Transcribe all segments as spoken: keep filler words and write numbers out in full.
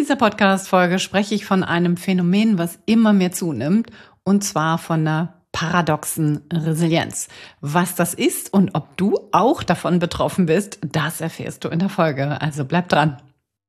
dieser Podcast-Folge spreche ich von einem Phänomen, was immer mehr zunimmt, und zwar von einer paradoxen Resilienz. Was das ist und ob du auch davon betroffen bist, das erfährst du in der Folge. Also bleib dran.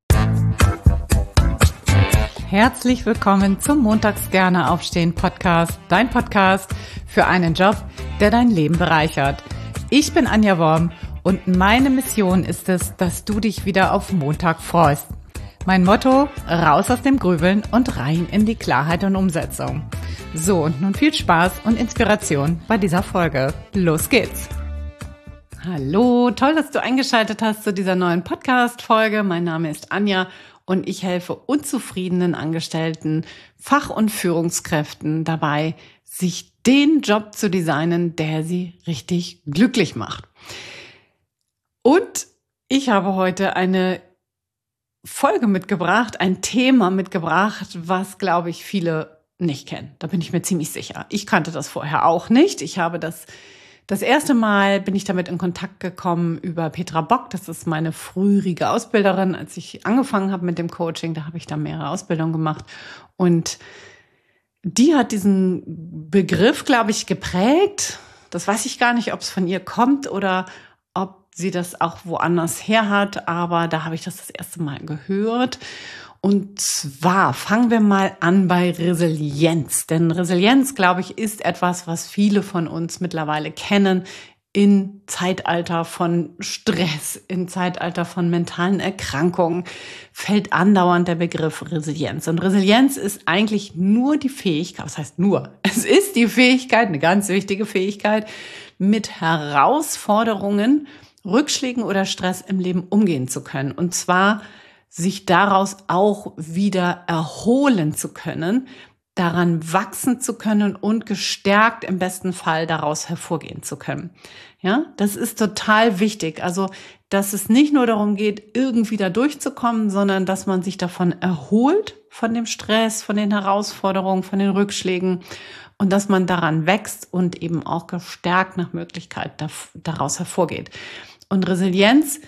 Herzlich willkommen zum Montags gerne aufstehen Podcast, dein Podcast für einen Job, der dein Leben bereichert. Ich bin Anja Worm und meine Mission ist es, dass du dich wieder auf Montag freust. Mein Motto: raus aus dem Grübeln und rein in die Klarheit und Umsetzung. So, und nun viel Spaß und Inspiration bei dieser Folge. Los geht's! Hallo, toll, dass du eingeschaltet hast zu dieser neuen Podcast-Folge. Mein Name ist Anja und ich helfe unzufriedenen Angestellten, Fach- und Führungskräften dabei, sich den Job zu designen, der sie richtig glücklich macht. Und ich habe heute eine Folge mitgebracht, ein Thema mitgebracht, was, glaube ich, viele nicht kennen. Da bin ich mir ziemlich sicher. Ich kannte das vorher auch nicht. Ich habe das, das erste Mal bin ich damit in Kontakt gekommen über Petra Bock. Das ist meine frühere Ausbilderin, als ich angefangen habe mit dem Coaching. Da habe ich da mehrere Ausbildungen gemacht. Und die hat diesen Begriff, glaube ich, geprägt. Das weiß ich gar nicht, ob es von ihr kommt oder ob sie das auch woanders her hat, aber da habe ich das das erste Mal gehört. Und zwar fangen wir mal an bei Resilienz. Denn Resilienz, glaube ich, ist etwas, was viele von uns mittlerweile kennen im Zeitalter von Stress, im Zeitalter von mentalen Erkrankungen, fällt andauernd der Begriff Resilienz. Und Resilienz ist eigentlich nur die Fähigkeit, was heißt nur? Es ist die Fähigkeit, eine ganz wichtige Fähigkeit, mit Herausforderungen, Rückschlägen oder Stress im Leben umgehen zu können. Und zwar sich daraus auch wieder erholen zu können, daran wachsen zu können und gestärkt im besten Fall daraus hervorgehen zu können. Ja, das ist total wichtig. Also, dass es nicht nur darum geht, irgendwie da durchzukommen, sondern dass man sich davon erholt, von dem Stress, von den Herausforderungen, von den Rückschlägen und dass man daran wächst und eben auch gestärkt nach Möglichkeit daraus hervorgeht. Und Resilienz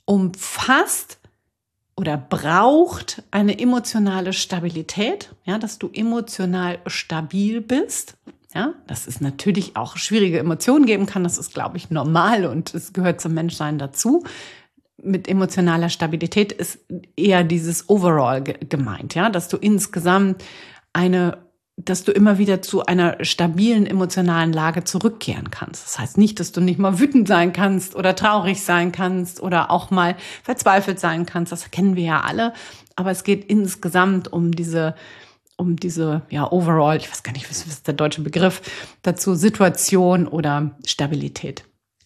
umfasst oder braucht eine emotionale Stabilität, ja, dass du emotional stabil bist. Ja, dass es natürlich auch schwierige Emotionen geben kann, das ist, glaube ich, normal und es gehört zum Menschsein dazu. Mit emotionaler Stabilität ist eher dieses Overall ge- gemeint, ja, dass du insgesamt eine, dass du immer wieder zu einer stabilen emotionalen Lage zurückkehren kannst. Das heißt nicht, dass du nicht mal wütend sein kannst oder traurig sein kannst oder auch mal verzweifelt sein kannst. Das kennen wir ja alle. Aber es geht insgesamt um diese, um diese, ja, overall, ich weiß gar nicht, was ist der deutsche Begriff dazu, Situation oder Stabilität.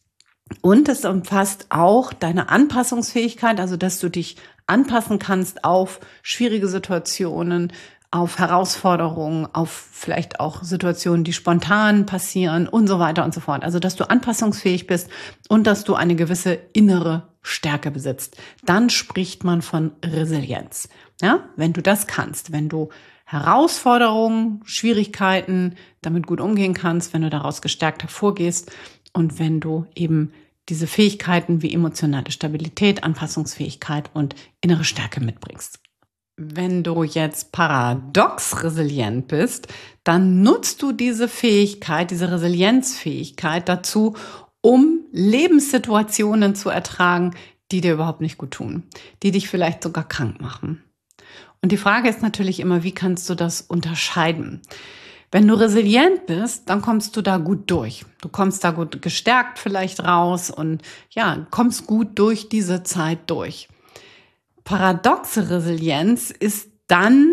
Und es umfasst auch deine Anpassungsfähigkeit, also dass du dich anpassen kannst auf schwierige Situationen, auf Herausforderungen, auf vielleicht auch Situationen, die spontan passieren und so weiter und so fort. Also, dass du anpassungsfähig bist und dass du eine gewisse innere Stärke besitzt. Dann spricht man von Resilienz. Ja, wenn du das kannst, wenn du Herausforderungen, Schwierigkeiten damit gut umgehen kannst, wenn du daraus gestärkt hervorgehst und wenn du eben diese Fähigkeiten wie emotionale Stabilität, Anpassungsfähigkeit und innere Stärke mitbringst. Wenn du jetzt paradox resilient bist, dann nutzt du diese Fähigkeit, diese Resilienzfähigkeit dazu, um Lebenssituationen zu ertragen, die dir überhaupt nicht gut tun, die dich vielleicht sogar krank machen. Und die Frage ist natürlich immer, wie kannst du das unterscheiden? Wenn du resilient bist, dann kommst du da gut durch. Du kommst da gut gestärkt vielleicht raus und ja, kommst gut durch diese Zeit durch. Paradoxe Resilienz ist dann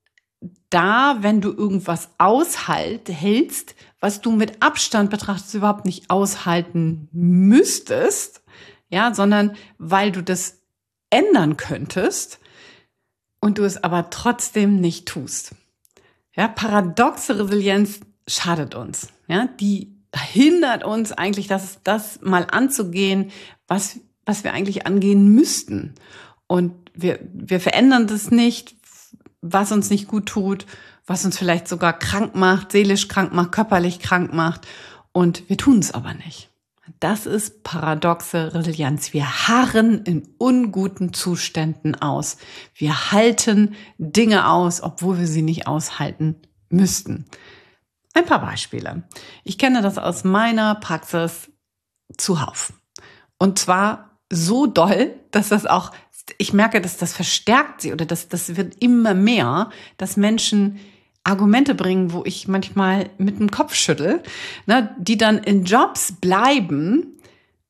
da, wenn du irgendwas aushältst, was du mit Abstand betrachtest überhaupt nicht aushalten müsstest, ja, sondern weil du das ändern könntest und du es aber trotzdem nicht tust. Ja, paradoxe Resilienz schadet uns. Ja, die hindert uns eigentlich, das, das mal anzugehen, was, was wir eigentlich angehen müssten. Und wir, wir verändern das nicht, was uns nicht gut tut, was uns vielleicht sogar krank macht, seelisch krank macht, körperlich krank macht. Und wir tun es aber nicht. Das ist paradoxe Resilienz. Wir harren in unguten Zuständen aus. Wir halten Dinge aus, obwohl wir sie nicht aushalten müssten. Ein paar Beispiele. Ich kenne das aus meiner Praxis zuhauf. Und zwar so doll, dass das auch, ich merke, dass das verstärkt sie oder das, das wird immer mehr, dass Menschen Argumente bringen, wo ich manchmal mit dem Kopf schüttel, ne, die dann in Jobs bleiben,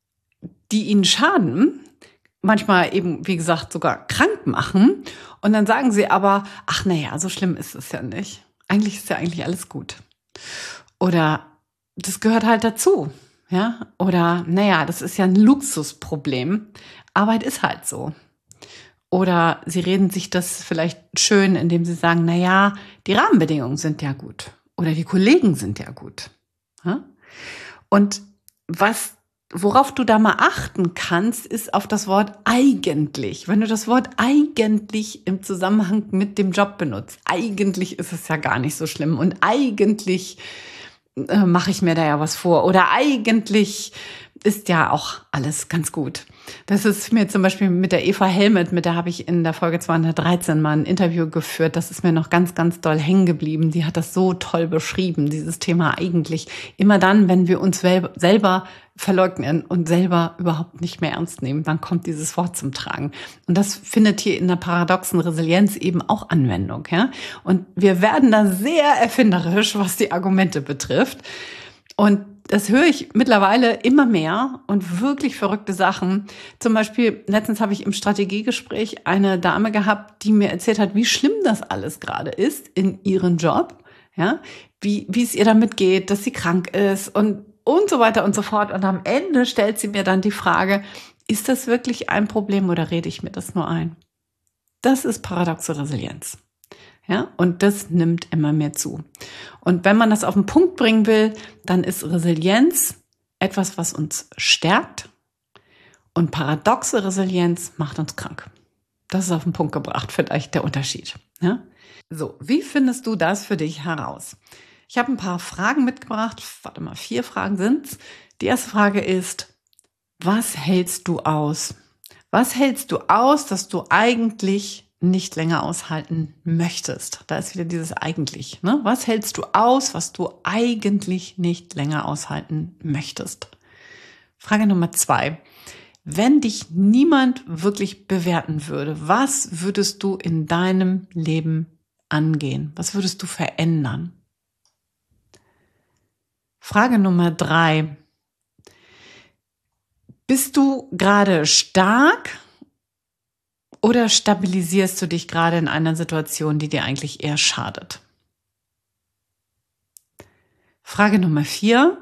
die ihnen schaden, manchmal eben, wie gesagt, sogar krank machen. Und dann sagen sie aber, ach naja, so schlimm ist es ja nicht. Eigentlich ist ja eigentlich alles gut. Oder das gehört halt dazu. Ja? Oder naja, das ist ja ein Luxusproblem. Arbeit ist halt so. Oder sie reden sich das vielleicht schön, indem sie sagen, na ja, die Rahmenbedingungen sind ja gut. Oder die Kollegen sind ja gut. Ja? Und was, worauf du da mal achten kannst, ist auf das Wort eigentlich. Wenn du das Wort eigentlich im Zusammenhang mit dem Job benutzt, eigentlich ist es ja gar nicht so schlimm. Und eigentlich äh, mache ich mir da ja was vor. Oder eigentlich ist ja auch alles ganz gut. Das ist mir zum Beispiel mit der Eva Helmet, mit der habe ich in der Folge zweihundertdreizehn mal ein Interview geführt. Das ist mir noch ganz, ganz doll hängen geblieben. Die hat das so toll beschrieben, dieses Thema eigentlich. Immer dann, wenn wir uns selber verleugnen und selber überhaupt nicht mehr ernst nehmen, dann kommt dieses Wort zum Tragen. Und das findet hier in der paradoxen Resilienz eben auch Anwendung. Ja? Und wir werden da sehr erfinderisch, was die Argumente betrifft. Und das höre ich mittlerweile immer mehr und wirklich verrückte Sachen. Zum Beispiel, letztens habe ich im Strategiegespräch eine Dame gehabt, die mir erzählt hat, wie schlimm das alles gerade ist in ihrem Job, ja, wie, wie es ihr damit geht, dass sie krank ist und, und so weiter und so fort. Und am Ende stellt sie mir dann die Frage, ist das wirklich ein Problem oder rede ich mir das nur ein? Das ist paradoxe Resilienz. Ja, und das nimmt immer mehr zu. Und wenn man das auf den Punkt bringen will, dann ist Resilienz etwas, was uns stärkt, und paradoxe Resilienz macht uns krank. Das ist auf den Punkt gebracht, vielleicht der Unterschied. Ja? So, wie findest du das für dich heraus? Ich habe ein paar Fragen mitgebracht. Warte mal, vier Fragen sind's. Die erste Frage ist, was hältst du aus? Was hältst du aus, dass du eigentlich nicht länger aushalten möchtest? Da ist wieder dieses eigentlich. Ne? Was hältst du aus, was du eigentlich nicht länger aushalten möchtest? Frage Nummer zwei. Wenn dich niemand wirklich bewerten würde, was würdest du in deinem Leben angehen? Was würdest du verändern? Frage Nummer drei. Bist du gerade stark oder stabilisierst du dich gerade in einer Situation, die dir eigentlich eher schadet? Frage Nummer vier.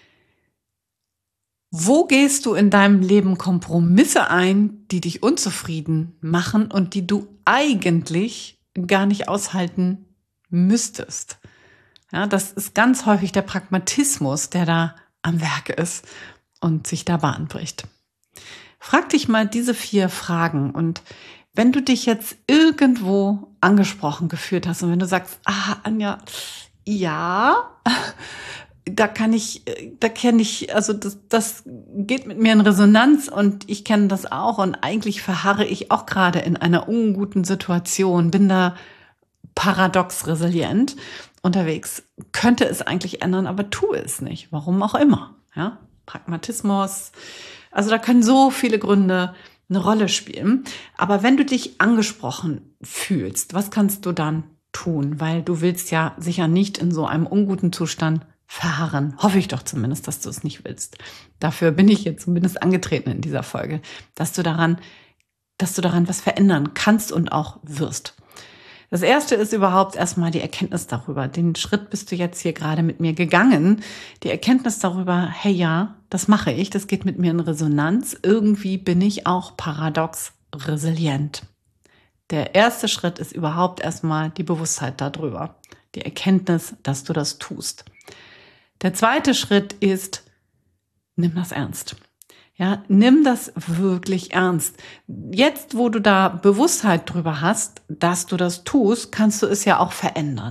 Wo gehst du in deinem Leben Kompromisse ein, die dich unzufrieden machen und die du eigentlich gar nicht aushalten müsstest? Ja, das ist ganz häufig der Pragmatismus, der da am Werk ist und sich da Bahn bricht. Frag dich mal diese vier Fragen, und wenn du dich jetzt irgendwo angesprochen gefühlt hast und wenn du sagst, ah, Anja, ja, da kann ich, da kenne ich, also das, das geht mit mir in Resonanz und ich kenne das auch und eigentlich verharre ich auch gerade in einer unguten Situation, bin da paradox resilient unterwegs, könnte es eigentlich ändern, aber tue es nicht, warum auch immer, ja, Pragmatismus. Also da können so viele Gründe eine Rolle spielen. Aber wenn du dich angesprochen fühlst, was kannst du dann tun? Weil du willst ja sicher nicht in so einem unguten Zustand verharren. Hoffe ich doch zumindest, dass du es nicht willst. Dafür bin ich jetzt zumindest angetreten in dieser Folge, dass du daran, dass du daran was verändern kannst und auch wirst. Das erste ist überhaupt erstmal die Erkenntnis darüber. Den Schritt bist du jetzt hier gerade mit mir gegangen. Die Erkenntnis darüber, hey ja, das mache ich, das geht mit mir in Resonanz. Irgendwie bin ich auch paradox resilient. Der erste Schritt ist überhaupt erstmal die Bewusstheit darüber. Die Erkenntnis, dass du das tust. Der zweite Schritt ist, nimm das ernst. Ja, nimm das wirklich ernst. Jetzt, wo du da Bewusstheit drüber hast, dass du das tust, kannst du es ja auch verändern.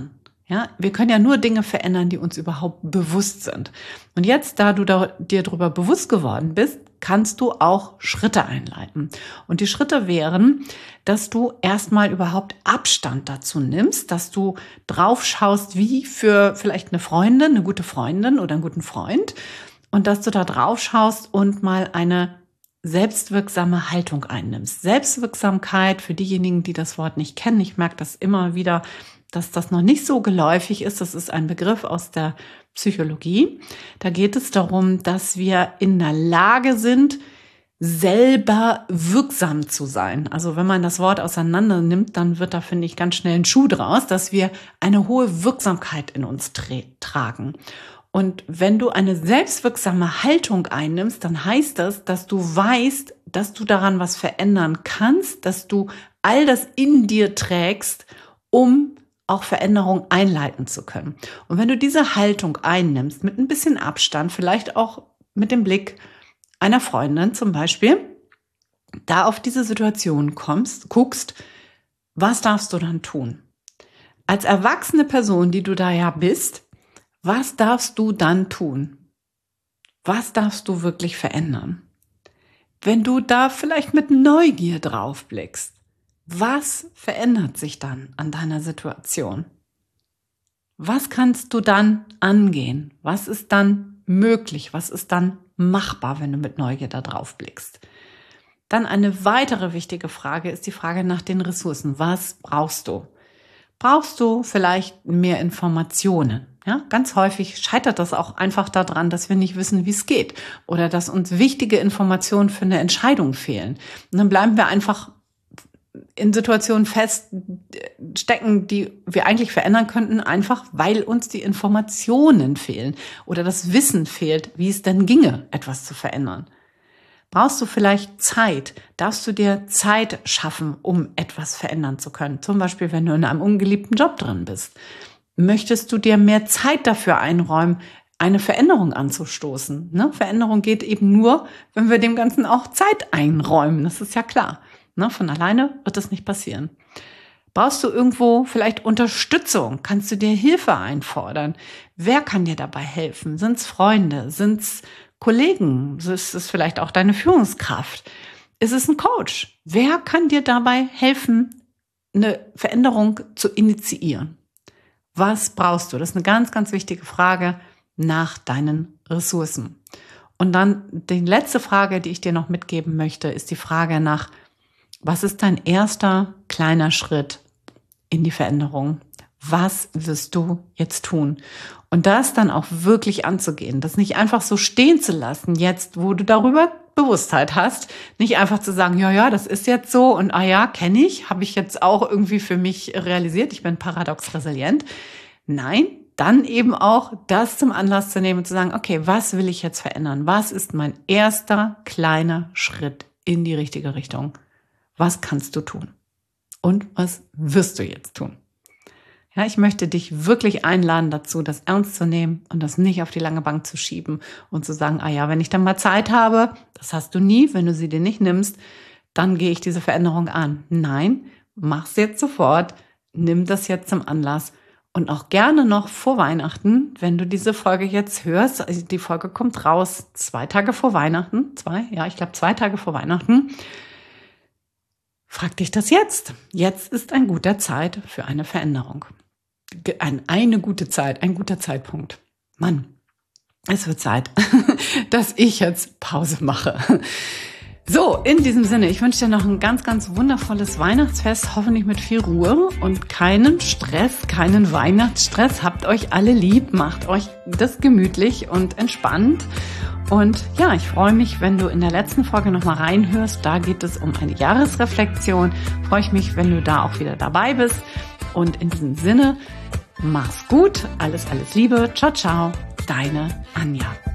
Ja, wir können ja nur Dinge verändern, die uns überhaupt bewusst sind. Und jetzt, da du da, dir darüber bewusst geworden bist, kannst du auch Schritte einleiten. Und die Schritte wären, dass du erstmal überhaupt Abstand dazu nimmst, dass du drauf schaust, wie für vielleicht eine Freundin, eine gute Freundin oder einen guten Freund, und dass du da drauf schaust und mal eine selbstwirksame Haltung einnimmst. Selbstwirksamkeit, für diejenigen, die das Wort nicht kennen, ich merke das immer wieder, dass das noch nicht so geläufig ist. Das ist ein Begriff aus der Psychologie. Da geht es darum, dass wir in der Lage sind, selber wirksam zu sein. Also wenn man das Wort auseinander nimmt, dann wird da, finde ich, ganz schnell ein Schuh draus, dass wir eine hohe Wirksamkeit in uns tra- tragen. Und wenn du eine selbstwirksame Haltung einnimmst, dann heißt das, dass du weißt, dass du daran was verändern kannst, dass du all das in dir trägst, um auch Veränderung einleiten zu können. Und wenn du diese Haltung einnimmst, mit ein bisschen Abstand, vielleicht auch mit dem Blick einer Freundin zum Beispiel, da auf diese Situation kommst, guckst, was darfst du dann tun? Als erwachsene Person, die du da ja bist, was darfst du dann tun? Was darfst du wirklich verändern? Wenn du da vielleicht mit Neugier drauf blickst, was verändert sich dann an deiner Situation? Was kannst du dann angehen? Was ist dann möglich? Was ist dann machbar, wenn du mit Neugier da drauf blickst? Dann eine weitere wichtige Frage ist die Frage nach den Ressourcen. Was brauchst du? Brauchst du vielleicht mehr Informationen? Ja, ganz häufig scheitert das auch einfach daran, dass wir nicht wissen, wie es geht oder dass uns wichtige Informationen für eine Entscheidung fehlen. Und dann bleiben wir einfach in Situationen feststecken, die wir eigentlich verändern könnten, einfach weil uns die Informationen fehlen oder das Wissen fehlt, wie es denn ginge, etwas zu verändern. Brauchst du vielleicht Zeit? Darfst du dir Zeit schaffen, um etwas verändern zu können? Zum Beispiel, wenn du in einem ungeliebten Job drin bist. Möchtest du dir mehr Zeit dafür einräumen, eine Veränderung anzustoßen? Ne? Veränderung geht eben nur, wenn wir dem Ganzen auch Zeit einräumen. Das ist ja klar. Ne? Von alleine wird das nicht passieren. Brauchst du irgendwo vielleicht Unterstützung? Kannst du dir Hilfe einfordern? Wer kann dir dabei helfen? Sind es Freunde? Sind es Kollegen? Ist es vielleicht auch deine Führungskraft? Ist es ein Coach? Wer kann dir dabei helfen, eine Veränderung zu initiieren? Was brauchst du? Das ist eine ganz, ganz wichtige Frage nach deinen Ressourcen. Und dann die letzte Frage, die ich dir noch mitgeben möchte, ist die Frage nach, was ist dein erster kleiner Schritt in die Veränderung? Was wirst du jetzt tun? Und das dann auch wirklich anzugehen, das nicht einfach so stehen zu lassen, jetzt, wo du darüber Bewusstheit hast, nicht einfach zu sagen, ja, ja, das ist jetzt so und ah ja, kenne ich, habe ich jetzt auch irgendwie für mich realisiert, ich bin paradox resilient. Nein, dann eben auch das zum Anlass zu nehmen und zu sagen, okay, was will ich jetzt verändern? Was ist mein erster kleiner Schritt in die richtige Richtung? Was kannst du tun? Und was wirst du jetzt tun? Ja, ich möchte dich wirklich einladen dazu, das ernst zu nehmen und das nicht auf die lange Bank zu schieben und zu sagen, ah ja, wenn ich dann mal Zeit habe, das hast du nie, wenn du sie dir nicht nimmst, dann gehe ich diese Veränderung an. Nein, mach's jetzt sofort, nimm das jetzt zum Anlass und auch gerne noch vor Weihnachten, wenn du diese Folge jetzt hörst, also die Folge kommt raus zwei Tage vor Weihnachten, zwei, ja, ich glaube zwei Tage vor Weihnachten, frag dich das jetzt. Jetzt ist ein guter Zeit für eine Veränderung. Ein, eine gute Zeit, ein guter Zeitpunkt. Mann, es wird Zeit, dass ich jetzt Pause mache. So, in diesem Sinne, ich wünsche dir noch ein ganz, ganz wundervolles Weihnachtsfest, hoffentlich mit viel Ruhe und keinen Stress, keinen Weihnachtsstress. Habt euch alle lieb, macht euch das gemütlich und entspannt. Und ja, ich freue mich, wenn du in der letzten Folge nochmal reinhörst. Da geht es um eine Jahresreflexion. Freue ich mich, wenn du da auch wieder dabei bist. Und in diesem Sinne, mach's gut. Alles, alles Liebe. Ciao, ciao. Deine Anja.